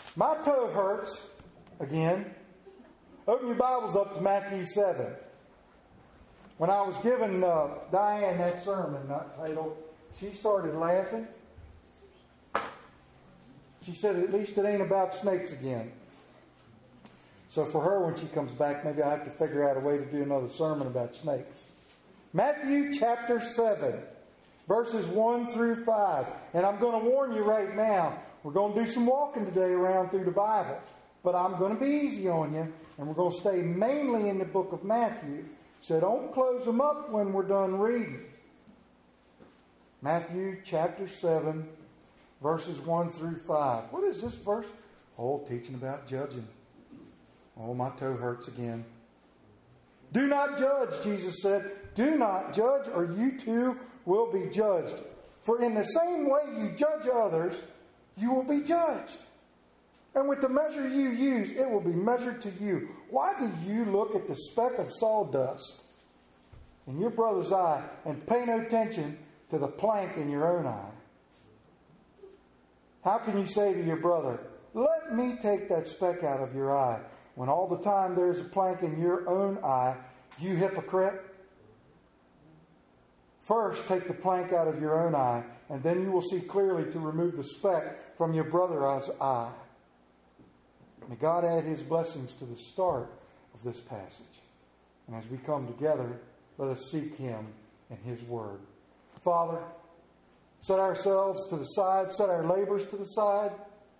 My toe hurts again. Open your Bibles up to Matthew 7. When I was giving Diane that sermon title, she started laughing. She said, at least it ain't about snakes again. So for her, when she comes back, maybe I have to figure out a way to do another sermon about snakes. Matthew chapter 7, verses 1 through 5. And I'm going to warn you right now, we're going to do some walking today around through the Bible. But I'm going to be easy on you, and we're going to stay mainly in the book of Matthew. So don't close them up when we're done reading. Matthew chapter 7, verses 1 through 5. What is this verse? Oh, teaching about judging. Oh, my toe hurts again. Do not judge, Jesus said. Do not judge, or you too will be judged. For in the same way you judge others, you will be judged. And with the measure you use, it will be measured to you. Why do you look at the speck of sawdust in your brother's eye and pay no attention to the plank in your own eye? How can you say to your brother, let me take that speck out of your eye, when all the time there is a plank in your own eye, you hypocrite? First, take the plank out of your own eye, and then you will see clearly to remove the speck from your brother's eye. May God add His blessings to the start of this passage. And as we come together, let us seek Him and His Word. Father, set ourselves to the side, set our labors to the side.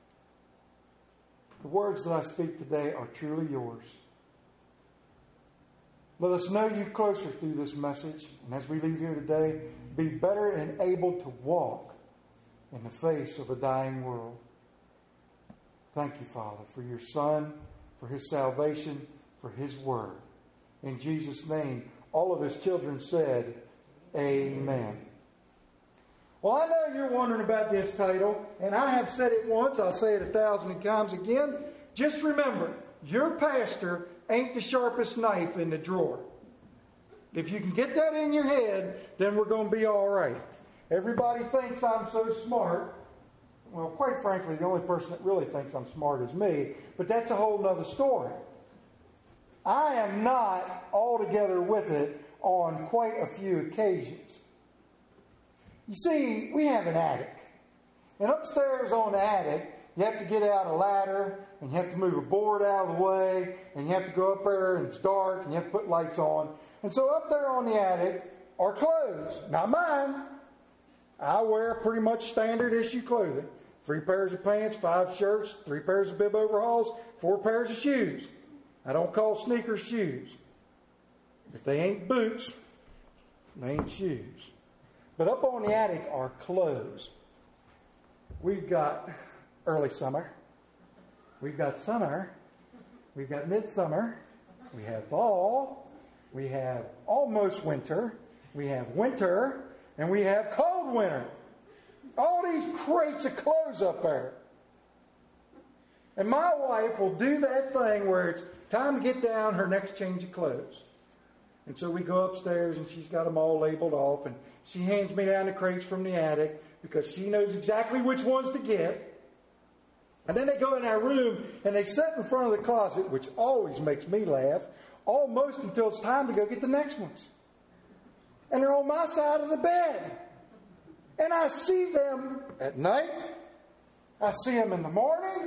The words that I speak today are truly yours. Let us know you closer through this message. And as we leave here today, be better and able to walk in the face of a dying world. Thank you, Father, for your Son, for His salvation, for His Word. In Jesus' name, all of His children said, Amen. Well, I know you're wondering about this title, and I have said it once, I'll say it 1,000 times again. Just remember, your pastor ain't the sharpest knife in the drawer. If you can get that in your head, then we're going to be all right. Everybody thinks I'm so smart. Well, quite frankly, the only person that really thinks I'm smart is me, but that's a whole other story. I am not altogether with it on quite a few occasions. You see, we have an attic. And upstairs on the attic, you have to get out a ladder, and you have to move a board out of the way, and you have to go up there, and it's dark, and you have to put lights on. And so up there on the attic are clothes. Not mine. I wear pretty much standard issue clothing. 3 pairs of pants, 5 shirts, 3 pairs of bib overalls, 4 pairs of shoes. I don't call sneakers shoes. If they ain't boots, they ain't shoes. But up on the attic are clothes. We've got early summer. We've got summer. We've got midsummer. We have fall. We have almost winter. We have winter. And we have cold winter. All these crates of clothes up there. And my wife will do that thing where it's time to get down her next change of clothes. And so we go upstairs and she's got them all labeled off. And she hands me down the crates from the attic because she knows exactly which ones to get. And then they go in our room and they sit in front of the closet, which always makes me laugh, almost until it's time to go get the next ones. And they're on my side of the bed. And I see them at night. I see them in the morning.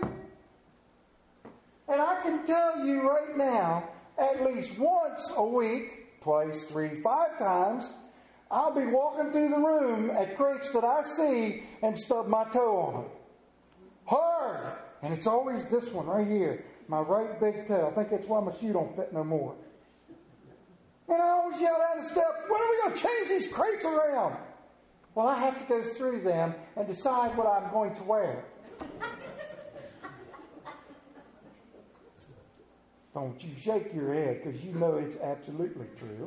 And I can tell you right now, at least once a week, twice, 3, 5 times, I'll be walking through the room at crates that I see and stub my toe on them. Hard. And it's always this one right here. My right big toe. I think that's why my shoe don't fit no more. And I always yell down the steps, when are we going to change these crates around? Well, I have to go through them and decide what I'm going to wear. Don't you shake your head, because you know it's absolutely true.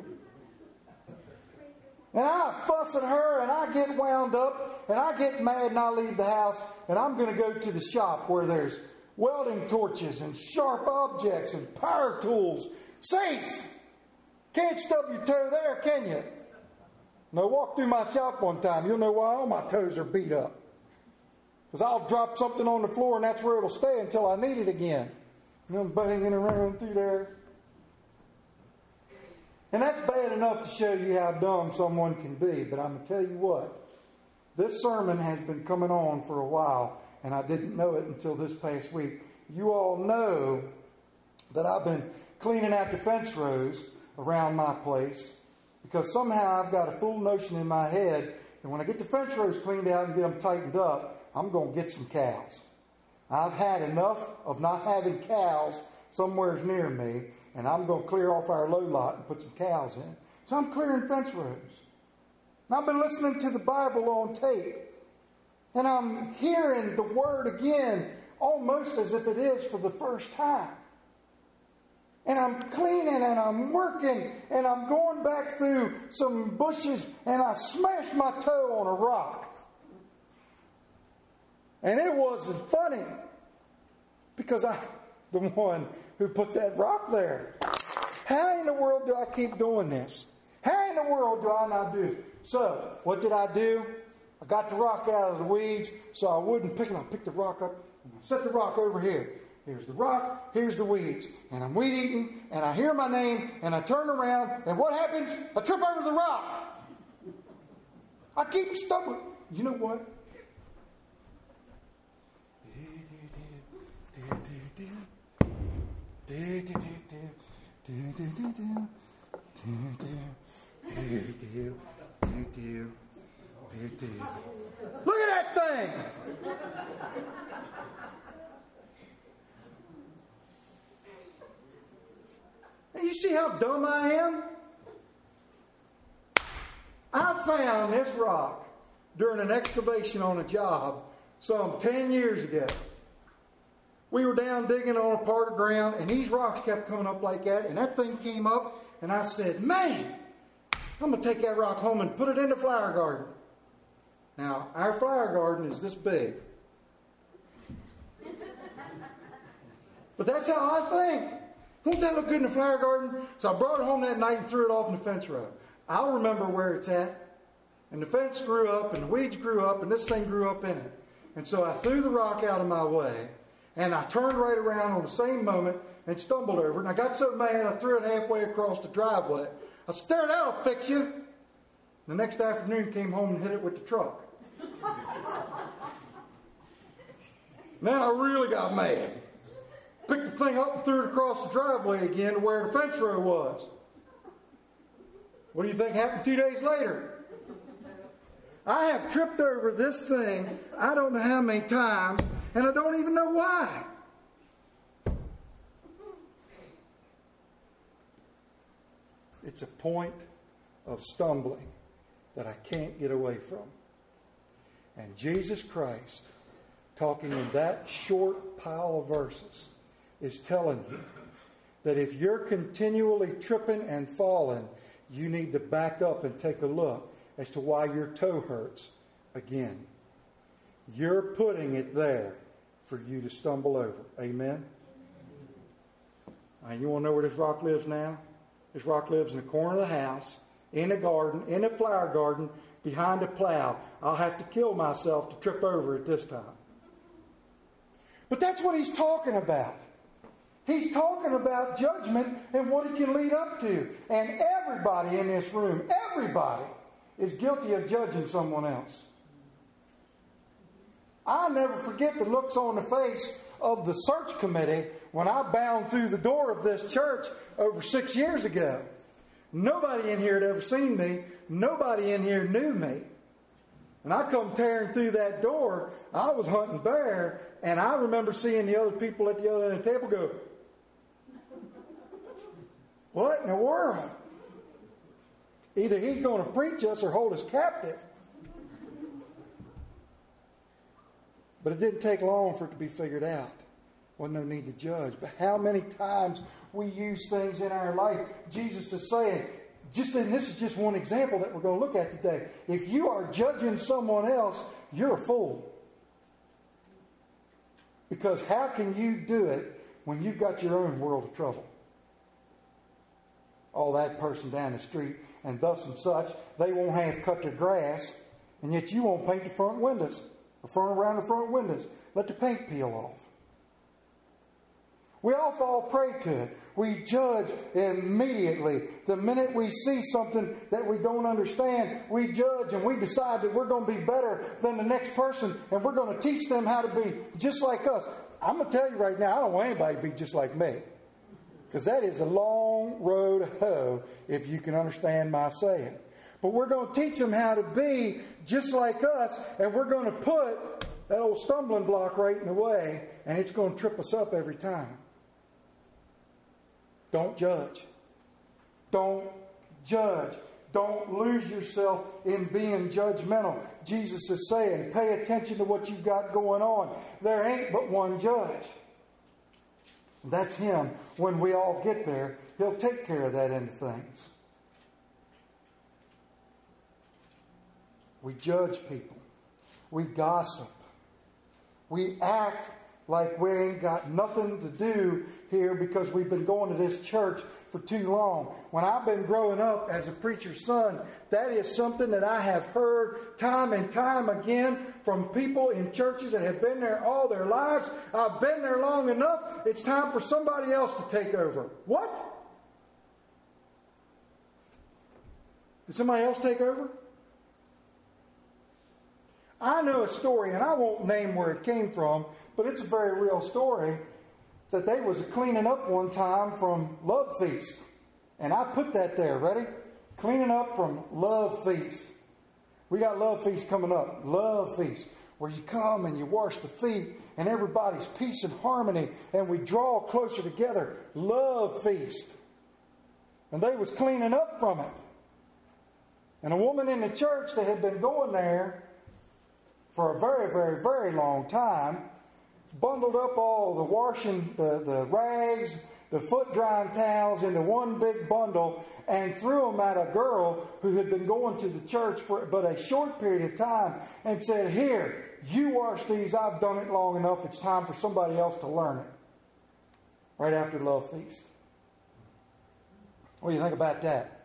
And I fuss at her, and I get wound up, and I get mad, and I leave the house, and I'm going to go to the shop where there's welding torches and sharp objects and power tools. Safe! Can't stub your toe there, can you? Now walk through my shop one time. You'll know why all my toes are beat up. Because I'll drop something on the floor and that's where it'll stay until I need it again. And I'm banging around through there. And that's bad enough to show you how dumb someone can be. But I'm going to tell you what. This sermon has been coming on for a while. And I didn't know it until this past week. You all know that I've been cleaning out the fence rows around my place. Because somehow I've got a full notion in my head that when I get the fence rows cleaned out and get them tightened up, I'm going to get some cows. I've had enough of not having cows somewhere near me, and I'm going to clear off our low lot and put some cows in. So I'm clearing fence rows. And I've been listening to the Bible on tape, and I'm hearing the Word again, almost as if it is for the first time. And I'm cleaning and I'm working and I'm going back through some bushes and I smashed my toe on a rock. And it wasn't funny because I'm the one who put that rock there. How in the world do I keep doing this? How in the world do I not do it? So, what did I do? I got the rock out of the weeds so I wouldn't pick it up. I picked the rock up and I set the rock over here. Here's the rock, here's the weeds. And I'm weed eating and I hear my name and I turn around and what happens? I trip over the rock. I keep stumbling. You know what? Look at that thing! You see how dumb I am? I found this rock during an excavation on a job some 10 years ago. We were down digging on a part of ground, and these rocks kept coming up like that, and that thing came up, and I said, man, I'm going to take that rock home and put it in the flower garden. Now, our flower garden is this big. But that's how I think. Won't that look good in the flower garden? So I brought it home that night and threw it off in the fence row. I'll remember where it's at. And the fence grew up, and the weeds grew up, and this thing grew up in it. And so I threw the rock out of my way. And I turned right around on the same moment and stumbled over it. And I got so mad I threw it halfway across the driveway. I said, that'll fix you. The next afternoon came home and hit it with the truck. Then I really got mad. Picked the thing up and threw it across the driveway again to where the fence row was. What do you think happened 2 days later? I have tripped over this thing I don't know how many times, and I don't even know why. It's a point of stumbling that I can't get away from. And Jesus Christ, talking in that short pile of verses, is telling you that if you're continually tripping and falling, you need to back up and take a look as to why your toe hurts again. You're putting it there for you to stumble over. Amen? You want to know where this rock lives now? This rock lives in the corner of the house, in a garden, in a flower garden, behind a plow. I'll have to kill myself to trip over it this time. But that's what he's talking about. He's talking about judgment and what it can lead up to. And everybody in this room, everybody, is guilty of judging someone else. I'll never forget the looks on the face of the search committee when I bound through the door of this church over 6 years ago. Nobody in here had ever seen me. Nobody in here knew me. And I come tearing through that door. I was hunting bear, and I remember seeing the other people at the other end of the table go, what in the world? Either he's going to preach us or hold us captive. But it didn't take long for it to be figured out. Wasn't no need to judge. But how many times we use things in our life. Jesus is saying, and this is just one example that we're going to look at today. If you are judging someone else, you're a fool. Because how can you do it when you've got your own world of trouble? Oh, that person down the street and thus and such, they won't have cut their grass, and yet you won't paint the front windows. or around the front windows. Let the paint peel off. We all fall prey to it. We judge immediately. The minute we see something that we don't understand, we judge and we decide that we're going to be better than the next person and we're going to teach them how to be just like us. I'm going to tell you right now, I don't want anybody to be just like me. Because that is a long road to hoe, if you can understand my saying. But we're going to teach them how to be just like us, and we're going to put that old stumbling block right in the way, and it's going to trip us up every time. Don't judge. Don't judge. Don't lose yourself in being judgmental. Jesus is saying, pay attention to what you've got going on. There ain't but one judge. That's Him. When we all get there, He'll take care of that end of things. We judge people. We gossip. We act like we ain't got nothing to do here because we've been going to this church for too long. When I've been growing up as a preacher's son, that is something that I have heard time and time again from people in churches that have been there all their lives. I've been there long enough. It's time for somebody else to take over. What? Did somebody else take over? I know a story, and I won't name where it came from, but it's a very real story, that they was cleaning up one time from Love Feast. And I put that there, ready? Cleaning up from Love Feast. We got Love Feast coming up. Love Feast. Where you come and you wash the feet and everybody's peace and harmony and we draw closer together. Love Feast. And they was cleaning up from it. And a woman in the church that had been going there for a very, very, very long time bundled up all the washing, the rags, the foot drying towels into one big bundle and threw them at a girl who had been going to the church for but a short period of time and said, here, you wash these. I've done it long enough. It's time for somebody else to learn it. Right after Love Feast. What do you think about that?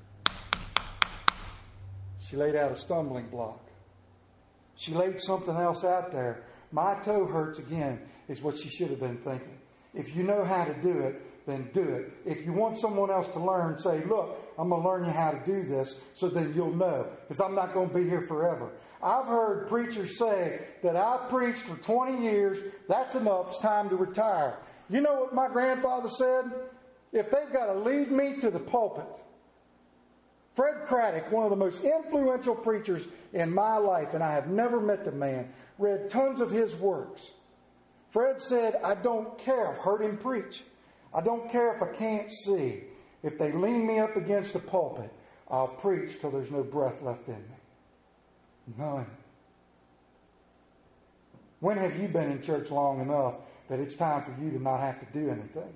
She laid out a stumbling block. She laid something else out there. My toe hurts again, is what she should have been thinking. If you know how to do it, then do it. If you want someone else to learn, say, look, I'm going to learn you how to do this so then you'll know. Because I'm not going to be here forever. I've heard preachers say that I preached for 20 years. That's enough. It's time to retire. You know what my grandfather said? If they've got to lead me to the pulpit. Fred Craddock, one of the most influential preachers in my life, and I have never met the man, read tons of his works. Fred said, I don't care. I've heard him preach. I don't care if I can't see. If they lean me up against the pulpit, I'll preach till there's no breath left in me. None. When have you been in church long enough that it's time for you to not have to do anything?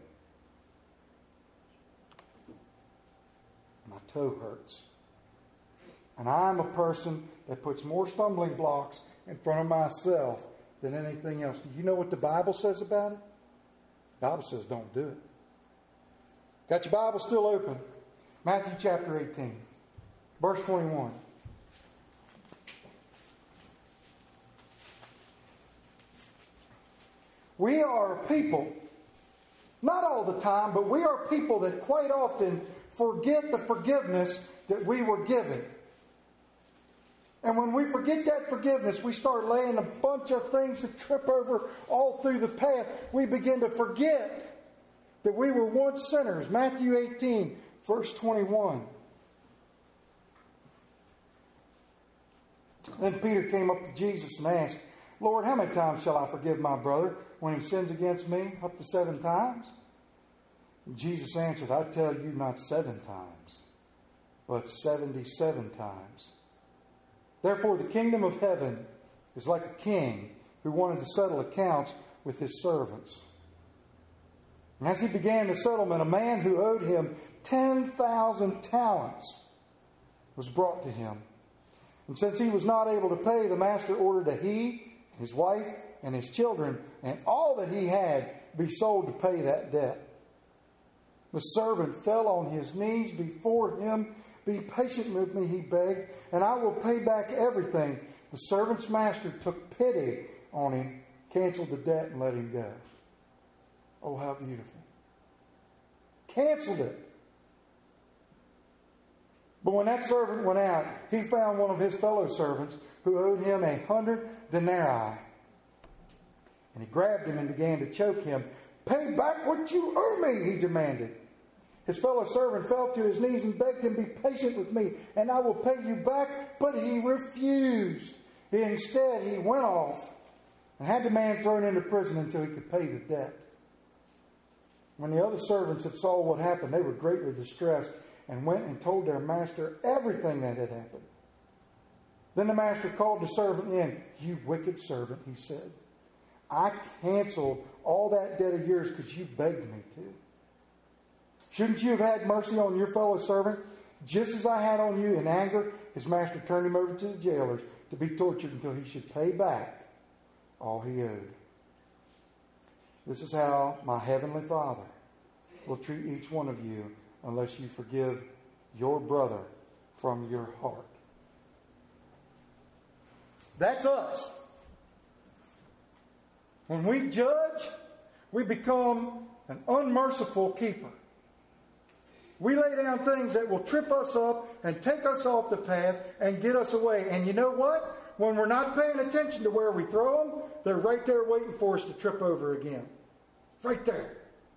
My toe hurts. And I'm a person that puts more stumbling blocks in front of myself than anything else. Do you know what the Bible says about it? The Bible says don't do it. Got your Bible still open? Matthew chapter 18, verse 21. We are people, not all the time, but we are people that quite often forget the forgiveness that we were given. And when we forget that forgiveness, we start laying a bunch of things to trip over all through the path. We begin to forget that we were once sinners. Matthew 18, verse 21. Then Peter came up to Jesus and asked, Lord, how many times shall I forgive my brother when he sins against me? Up to 7 times? And Jesus answered, I tell you, not 7 times, but 77 times. Therefore, the kingdom of heaven is like a king who wanted to settle accounts with his servants. And as he began the settlement, a man who owed him 10,000 talents was brought to him. And since he was not able to pay, the master ordered that he, his wife, and his children, and all that he had be sold to pay that debt. The servant fell on his knees before him. Be patient with me, he begged, and I will pay back everything. The servant's master took pity on him, canceled the debt, and let him go. Oh, how beautiful. Canceled it. But when that servant went out, he found one of his fellow servants who owed him 100 denarii. And he grabbed him and began to choke him. "Pay back what you owe me," he demanded. His fellow servant fell to his knees and begged him, "Be patient with me, and I will pay you back." But he refused. Instead, he went off and had the man thrown into prison until he could pay the debt. When the other servants had saw what happened, they were greatly distressed and went and told their master everything that had happened. Then the master called the servant in. "You wicked servant," he said. "I canceled all that debt of yours because you begged me to. Shouldn't you have had mercy on your fellow servant, just as I had on you?" In anger, his master turned him over to the jailers to be tortured until he should pay back all he owed. This is how my heavenly Father will treat each one of you unless you forgive your brother from your heart. That's us. When we judge, we become an unmerciful keeper. We lay down things that will trip us up and take us off the path and get us away. And you know what? When we're not paying attention to where we throw them, they're right there waiting for us to trip over again. Right there.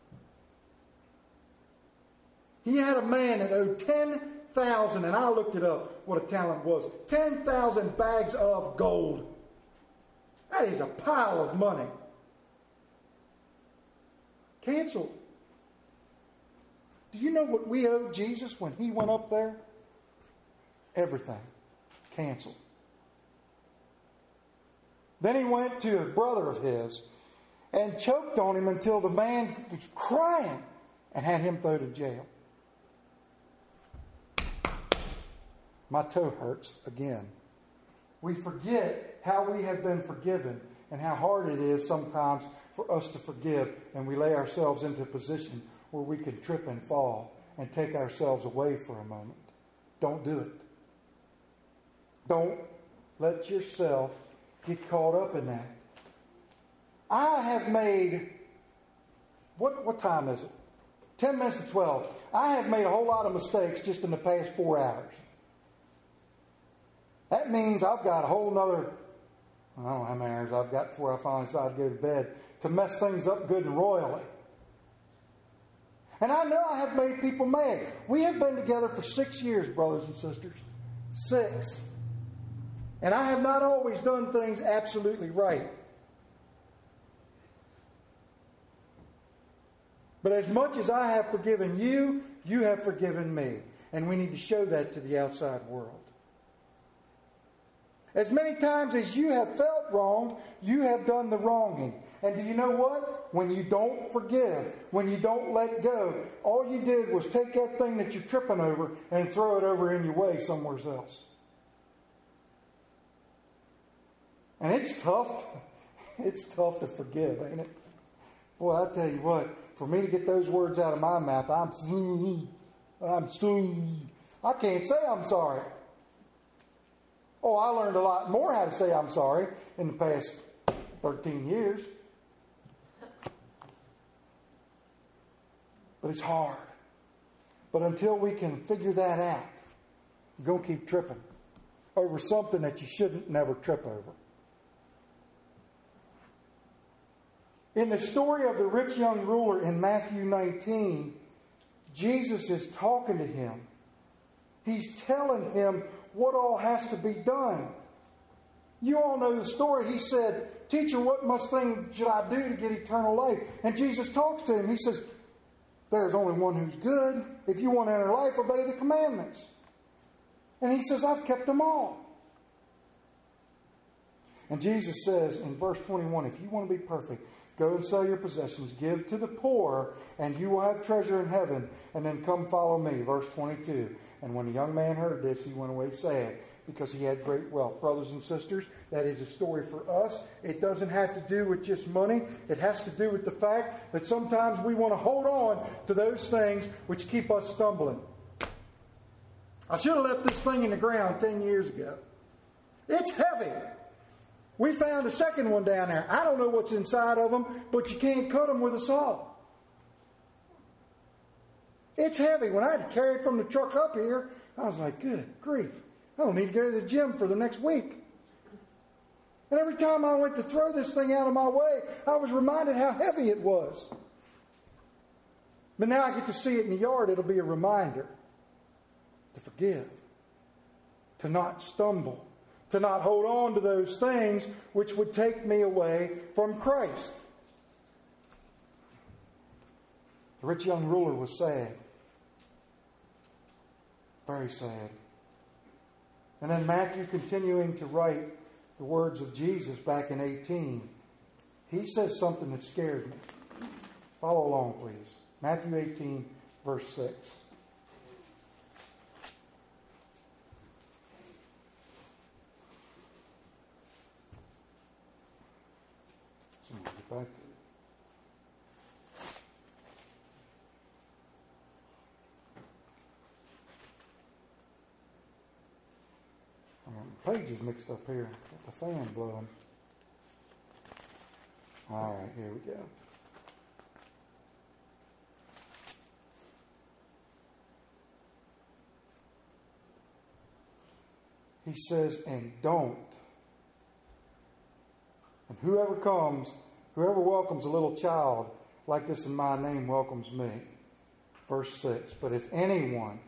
He had a man that owed 10,000, and I looked it up, what a talent was. 10,000 bags of gold. That is a pile of money. Canceled. Do you know what we owed Jesus when he went up there? Everything. Canceled. Then he went to a brother of his and choked on him until the man was crying and had him thrown to jail. My toe hurts again. We forget how we have been forgiven and how hard it is sometimes for us to forgive, and we lay ourselves into a position where we can trip and fall and take ourselves away for a moment. Don't do it. Don't let yourself get caught up in that. I have made, what time is it? 10 minutes to 12. I have made a whole lot of mistakes just in the past 4 hours. That means I've got a whole nother, I don't know how many hours I've got before I finally decide to go to bed, to mess things up good and royally. And I know I have made people mad. We have been together for 6 years, brothers and sisters. 6. And I have not always done things absolutely right. But as much as I have forgiven you, you have forgiven me. And we need to show that to the outside world. As many times as you have felt wronged, you have done the wronging. And do you know what? When you don't forgive, when you don't let go, all you did was take that thing that you're tripping over and throw it over in your way somewhere else. And it's tough. It's tough to forgive, ain't it? Boy, I tell you what, for me to get those words out of my mouth, I can't say I'm sorry. Oh, I learned a lot more how to say I'm sorry in the past 13 years. But it's hard. But until we can figure that out, you're going to keep tripping over something that you shouldn't never trip over. In the story of the rich young ruler in Matthew 19, Jesus is talking to him. He's telling him what all has to be done. You all know the story. He said, "Teacher, what must thing should I do to get eternal life?" And Jesus talks to him. He says, "There's only one who's good. If you want to enter life, obey the commandments." And he says, "I've kept them all." And Jesus says in verse 21, if you want to be perfect, go and sell your possessions, give to the poor, and you will have treasure in heaven, and then come follow me. Verse 22. And when the young man heard this, he went away sad, because he had great wealth. Brothers and sisters, that is a story for us. It doesn't have to do with just money. It has to do with the fact that sometimes we want to hold on to those things which keep us stumbling. I should have left this thing in the ground 10 years ago. It's heavy. We found a second one down there. I don't know what's inside of them, but you can't cut them with a saw. It's heavy. When I had to carry it from the truck up here, I was like, good grief. I don't need to go to the gym for the next week. And every time I went to throw this thing out of my way, I was reminded how heavy it was. But now I get to see it in the yard. It'll be a reminder to forgive, to not stumble, to not hold on to those things which would take me away from Christ. The rich young ruler was sad. Very sad. And then Matthew, continuing to write the words of Jesus back in 18, he says something that scared me. Follow along, please. Matthew 18, verse 6. Get back to it. The pages mixed up here. Got the fan blowing. All right, here we go. He says, and don't. And whoever welcomes a little child like this in my name welcomes me. Verse 6. But if anyone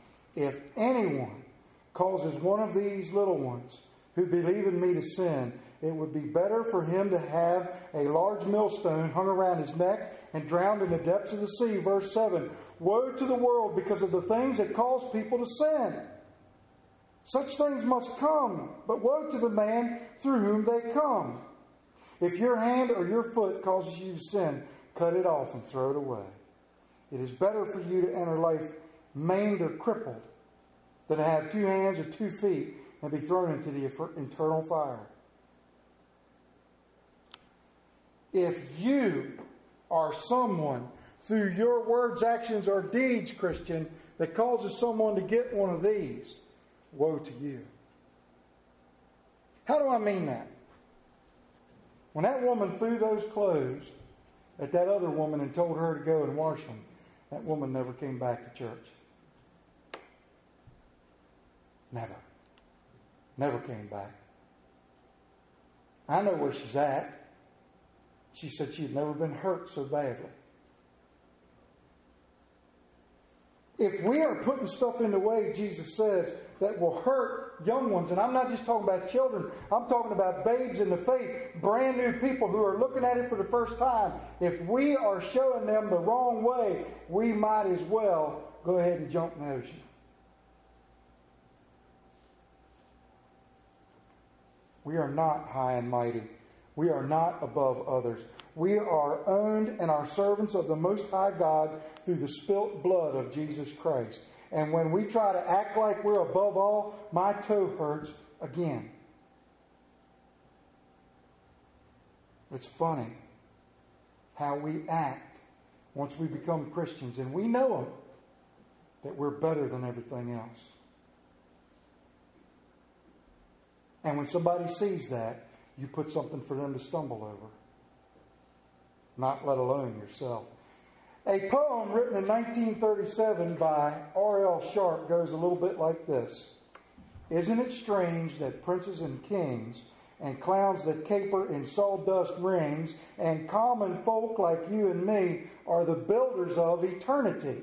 causes one of these little ones who believe in me to sin, it would be better for him to have a large millstone hung around his neck and drowned in the depths of the sea. Verse 7. Woe to the world because of the things that cause people to sin. Such things must come, but woe to the man through whom they come. If your hand or your foot causes you to sin, cut it off and throw it away. It is better for you to enter life maimed or crippled than to have 2 hands or 2 feet and be thrown into the eternal fire. If you are someone through your words, actions, or deeds, Christian, that causes someone to get one of these, woe to you. How do I mean that? When that woman threw those clothes at that other woman and told her to go and wash them, that woman never came back to church. Never came back. I know where she's at. She said she had never been hurt so badly. If we are putting stuff in the way, Jesus says, that will hurt young ones, and I'm not just talking about children, I'm talking about babes in the faith, brand new people who are looking at it for the first time. If we are showing them the wrong way, we might as well go ahead and jump in the ocean. We are not high and mighty. We are not above others. We are owned and are servants of the Most High God through the spilt blood of Jesus Christ. And when we try to act like we're above all, my toe hurts again. It's funny how we act once we become Christians. And we know that we're better than everything else. And when somebody sees that, you put something for them to stumble over. Not let alone yourself. A poem written in 1937 by R.L. Sharp goes a little bit like this. Isn't it strange that princes and kings and clowns that caper in sawdust rings and common folk like you and me are the builders of eternity?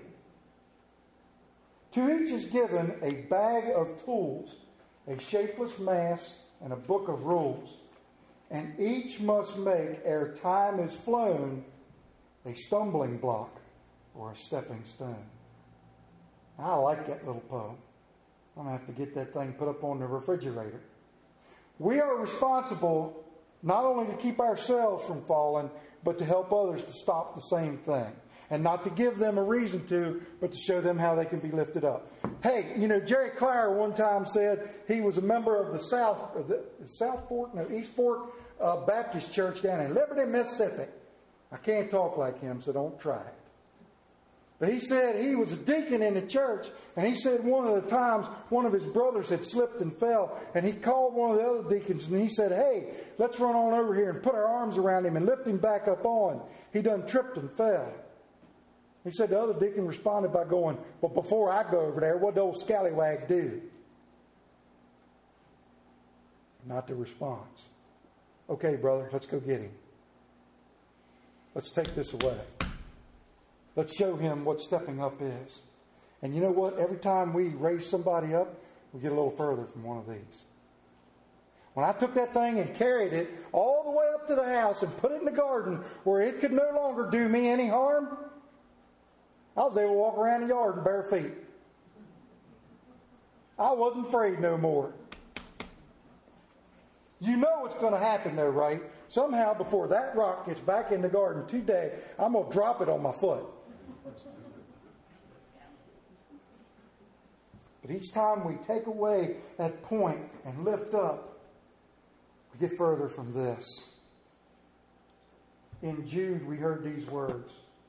To each is given a bag of tools, a shapeless mass, and a book of rules. And each must make, ere time is flown, a stumbling block or a stepping stone. I like that little poem. I'm going to have to get that thing put up on the refrigerator. We are responsible not only to keep ourselves from falling, but to help others to stop the same thing. And not to give them a reason to, but to show them how they can be lifted up. Hey, Jerry Clower one time said he was a member of the East Fork Baptist Church down in Liberty, Mississippi. I can't talk like him, so don't try it. But he said he was a deacon in the church, and he said one of the times one of his brothers had slipped and fell, and he called one of the other deacons and he said, "Hey, let's run on over here and put our arms around him and lift him back up on. He done tripped and fell." He said the other deacon responded by going, "Well, before I go over there, what did old scallywag do?" Not the response. "Okay, brother, let's go get him. Let's take this away. Let's show him what stepping up is." And you know what? Every time we raise somebody up, we get a little further from one of these. When I took that thing and carried it all the way up to the house and put it in the garden where it could no longer do me any harm, I was able to walk around the yard in bare feet. I wasn't afraid no more. You know what's going to happen though, right? Somehow before that rock gets back in the garden today, I'm going to drop it on my foot. But each time we take away that point and lift up, we get further from this. In Jude, we heard these words.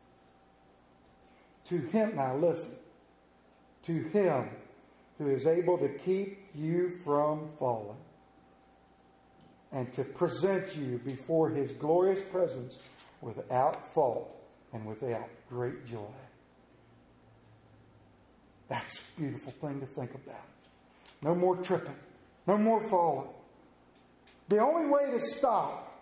To him, now listen, to him who is able to keep you from falling and to present you before his glorious presence without fault and without great joy. That's a beautiful thing to think about. No more tripping. No more falling. The only way to stop,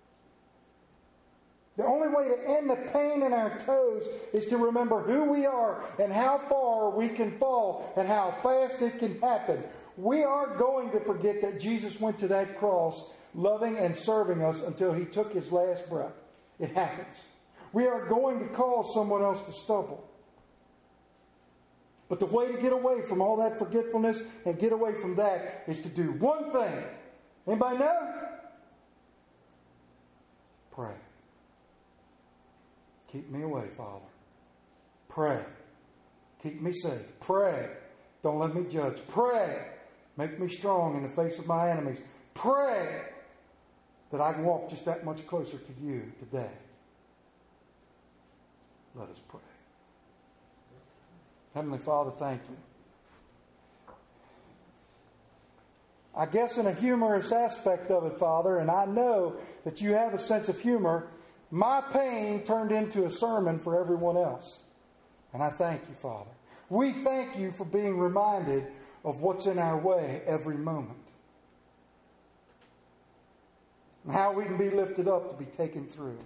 the only way to end the pain in our toes is to remember who we are and how far we can fall and how fast it can happen. We aren't going to forget that Jesus went to that cross loving and serving us until he took his last breath. It happens. We are going to cause someone else to stumble. But the way to get away from all that forgetfulness and get away from that is to do one thing. Anybody know? Pray. Keep me away, Father. Pray. Keep me safe. Pray. Don't let me judge. Pray. Make me strong in the face of my enemies. Pray that I can walk just that much closer to you today. Let us pray. Heavenly Father, thank you. I guess in a humorous aspect of it, Father, and I know that you have a sense of humor, my pain turned into a sermon for everyone else. And I thank you, Father. We thank you for being reminded of what's in our way every moment. And how we can be lifted up to be taken through.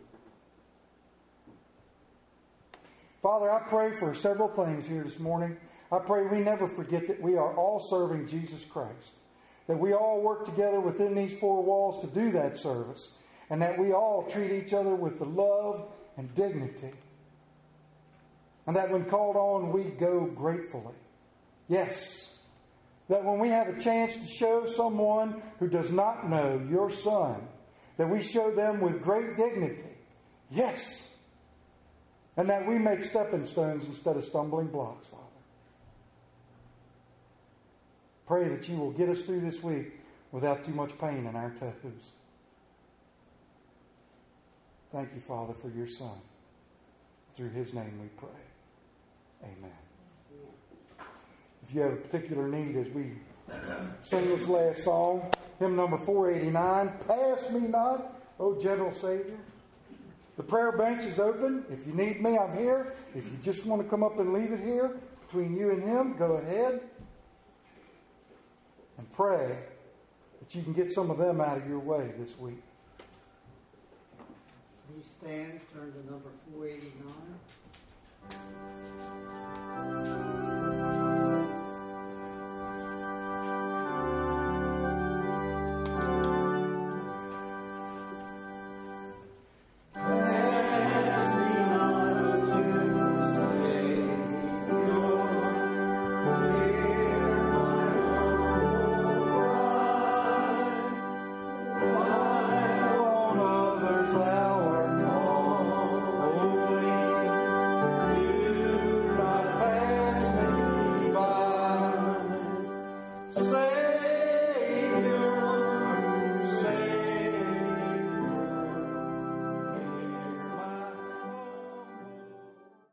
Father, I pray for several things here this morning. I pray we never forget that we are all serving Jesus Christ. That we all work together within these four walls to do that service. And that we all treat each other with the love and dignity. And that when called on, we go gratefully. Yes. That when we have a chance to show someone who does not know your Son, that we show them with great dignity. Yes. And that we make stepping stones instead of stumbling blocks, Father. Pray that you will get us through this week without too much pain in our toes. Thank you, Father, for your Son. Through his name we pray. Amen. If you have a particular need as we sing this last song, hymn number 489, Pass Me Not, O Gentle Savior. The prayer bench is open. If you need me, I'm here. If you just want to come up and leave it here between you and him, go ahead and pray that you can get some of them out of your way this week. Please stand, turn to number 489.